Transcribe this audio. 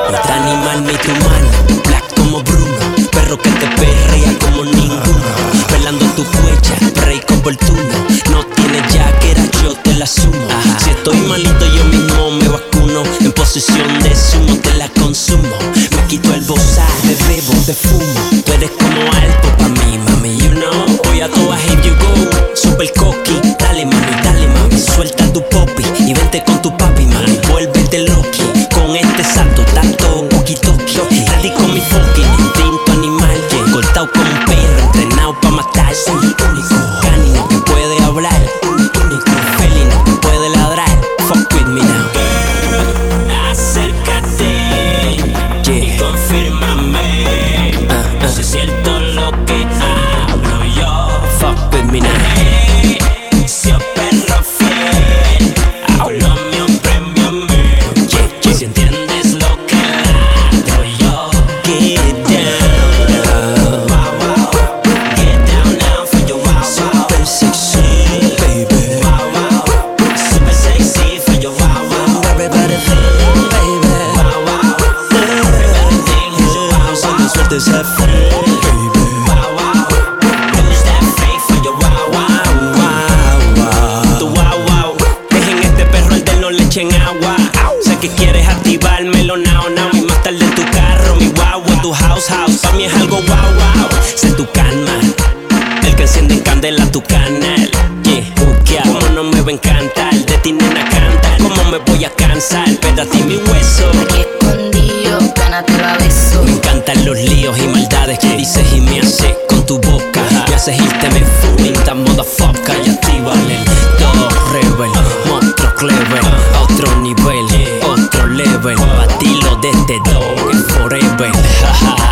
te animal ni tu mano, black como Bruno, perro que te perrea como ninguno, pelando tu huella, rey oportuno, no tienes jaquera, yo te la sumo. Si estoy malito yo mismo me vacuno, en posición de sumo te la consumo, me quito el bozal, te bebo, te fumo, tú eres como alto pa' mí, mami, you know, voy a todas here you go, super cocky, dale mami, suelta tu popi y vente con tu papi, mami, vuélvete loki, con este salto tanto walkie-talkie, ready con mi fucking instinto animal, cortado como un perro, entrenado pa' matar, soy el único canino que puede hablar, único felino que puede ladrar, fuck with me now. Acércate y confírmame si es cierto lo que hablo yo, fuck with me now. Si es perro fiel, hablo mío, premio mío, si entiendes lo que hablo yo, get down, wow, wow, get down now for your wow, wow, super sexy, baby, wow, wow, super sexy for your wow, wow, everybody think, baby, wow, wow, everybody think is your wow, wow, no sueltes el free, baby, wow, wow, lose that free for your wow, wow, wow, wow, tu wow, wow, dejen este perro al del no le echen agua, sé que quieres activármelo now, now, y más tarde en tu carro, mi wow, en tu house, pa' mí es algo wow, wow, sé tu calma, el que enciende en candela tu canal, yeah, como no me va a encantar, de ti nena canta, como me voy a cansar, pégate mi hueso, Aquí escondido, gánate la beso. me encantan los líos y maldades que dices y me haces con tu boca, me haces irte, me fuminta, motherfucker, y actívale el todo rebel, monstruo clever, a otro nivel, otro level, batilo desde dog, forever, jaja.